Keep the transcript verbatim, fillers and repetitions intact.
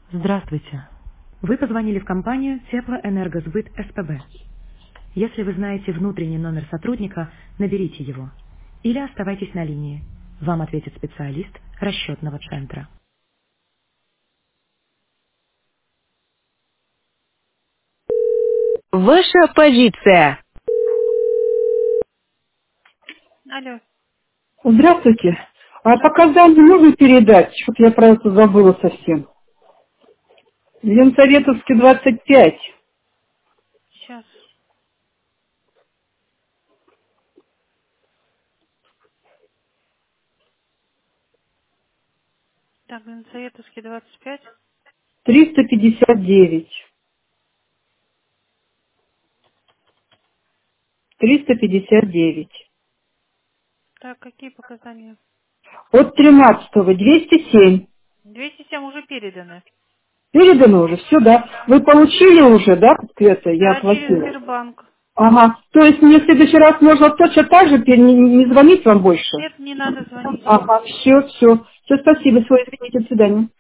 Здравствуйте. Вы позвонили в компанию Теплоэнергосбыт СПБ. Если вы знаете внутренний номер сотрудника, наберите его. Или оставайтесь на линии. Вам ответит специалист расчетного центра. Ваша позиция. Алло, Здравствуйте. А здравствуйте. показания можно передать? Что-то я про это забыла совсем. Ленсоветовский двадцать пять. Сейчас. Так, Советовский двадцать пять. триста пятьдесят девять. триста пятьдесят девять. Так, какие показания? От тринадцатого двести семь. двести семь уже переданы. Передано уже, все, да. Вы получили уже, да, это я Да, через оплатила? Сбербанк. Ага. То есть мне в следующий раз можно точно так же пере- не, не звонить вам больше? Нет, не надо звонить. Ага, все, все. Все, спасибо, все, извините, до свидания.